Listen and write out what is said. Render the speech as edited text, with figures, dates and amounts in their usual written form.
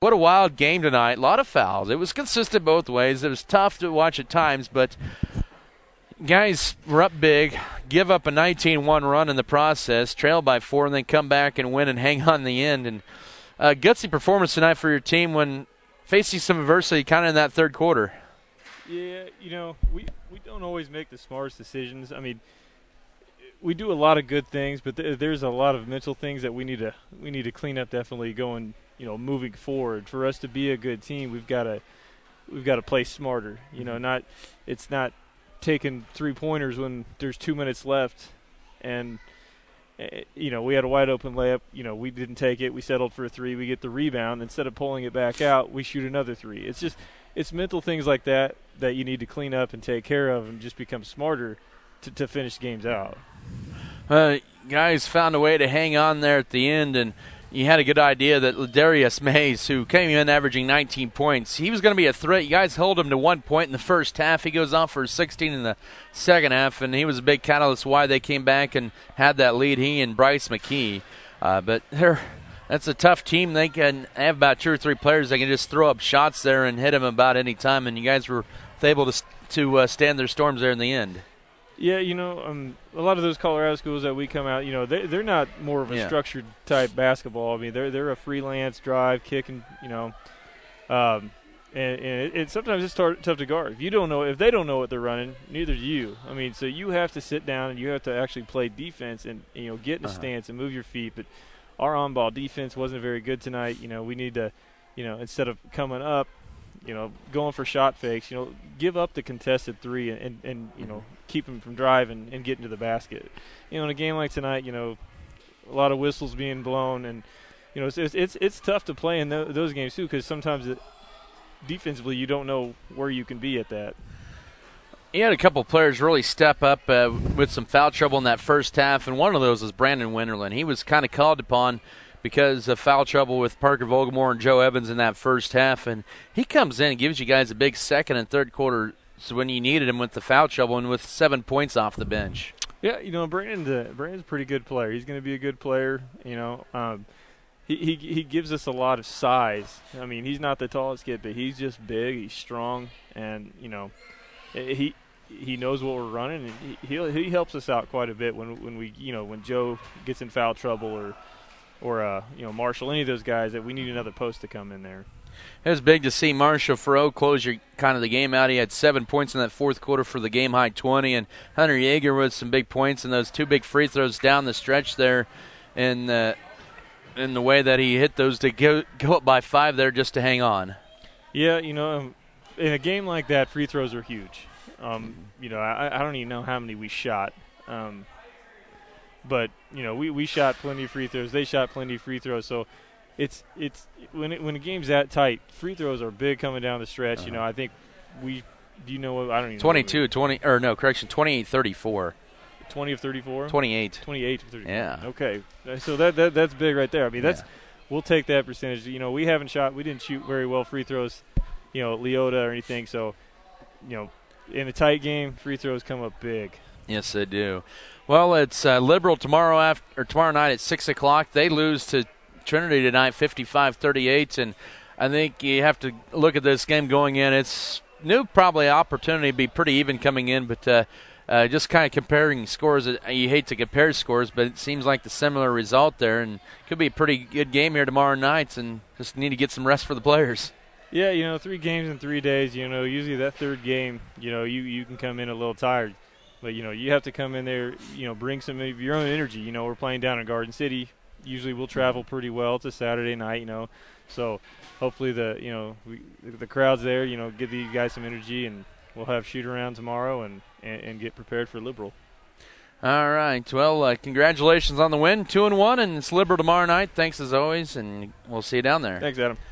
what a wild game tonight. A lot of fouls. It was consistent both ways. It was tough to watch at times, but guys were up big, give up a 19-1 run in the process, trail by 4, and then come back and win and hang on in the end. And gutsy performance tonight for your team when facing some adversity kind of in that third quarter. Yeah, we don't always make the smartest decisions. I mean, we do a lot of good things, but there's a lot of mental things that we need to clean up. Definitely going, moving forward. For us to be a good team, we've got to play smarter. It's not taking 3-pointers when there's 2 minutes left, and we had a wide open layup. We didn't take it. We settled for a 3. We get the rebound. Instead of pulling it back out, we shoot another 3. It's mental things like that you need to clean up and take care of, and just become smarter to finish games out. Guys found a way to hang on there at the end, and you had a good idea that Ladarius Mays, who came in averaging 19 points, he was going to be a threat. You guys held him to 1 point in the first half. He goes off for 16 in the second half, and he was a big catalyst why they came back and had that lead, he and Bryce McKee. But that's a tough team. They can have about 2 or 3 players that can just throw up shots there and hit them about any time, and you guys were able to stand their storms there in the end. Yeah, a lot of those Colorado schools that we come out, they're not more of a structured type basketball. I mean, they're a freelance drive, kick, and and sometimes it's tough to guard. If they don't know what they're running, neither do you. I mean, so you have to sit down and you have to actually play defense and get in a stance and move your feet. But our on-ball defense wasn't very good tonight. We need to, instead of coming up, going for shot fakes, give up the contested 3 and keep them from driving and getting to the basket. In a game like tonight, a lot of whistles being blown, and it's tough to play in those games too, because sometimes defensively you don't know where you can be at that. He had a couple of players really step up with some foul trouble in that first half, and one of those was Brandon Winterland. He was kind of called upon because of foul trouble with Parker Vogelmore and Joe Evans in that first half, and he comes in and gives you guys a big second and third quarter when you needed him with the foul trouble and with 7 points off the bench. Yeah, Brandon's a pretty good player. He's going to be a good player. He gives us a lot of size. I mean, he's not the tallest kid, but he's just big. He's strong, and he knows what we're running, and he helps us out quite a bit when Joe gets in foul trouble or Marshall, any of those guys that we need another post to come in there. It was big to see Marshall Farrow close the game out. He had 7 points in that fourth quarter for the game-high 20, and Hunter Yeager with some big points and those 2 big free throws down the stretch there, and in the way that he hit those to go up by 5 there just to hang on. Yeah, in a game like that, free throws are huge. I don't even know how many we shot. But we shot plenty of free throws. They shot plenty of free throws. So it's when a game's that tight, free throws are big coming down the stretch. I think I don't even 28-34. 20 of 34? 28. 28 of 34. Yeah. Okay. So that's big right there. I mean, we'll take that percentage. We didn't shoot very well free throws, Leota or anything. So, in a tight game, free throws come up big. Yes, they do. Well, it's Liberal tomorrow night at 6 o'clock. They lose to Trinity tonight, 55-38, and I think you have to look at this game going in. It's probably an opportunity to be pretty even coming in, but just kind of comparing scores. You hate to compare scores, but it seems like the similar result there, and could be a pretty good game here tomorrow night, and just need to get some rest for the players. Yeah, 3 games in 3 days. Usually that third game, you can come in a little tired. But, you have to come in there, bring some of your own energy. We're playing down in Garden City. Usually we'll travel pretty well. It's a Saturday night, So hopefully the crowd's there, give these guys some energy, and we'll have shoot-around tomorrow and get prepared for Liberal. All right. Well, congratulations on the win, 2-1, and it's Liberal tomorrow night. Thanks as always, and we'll see you down there. Thanks, Adam.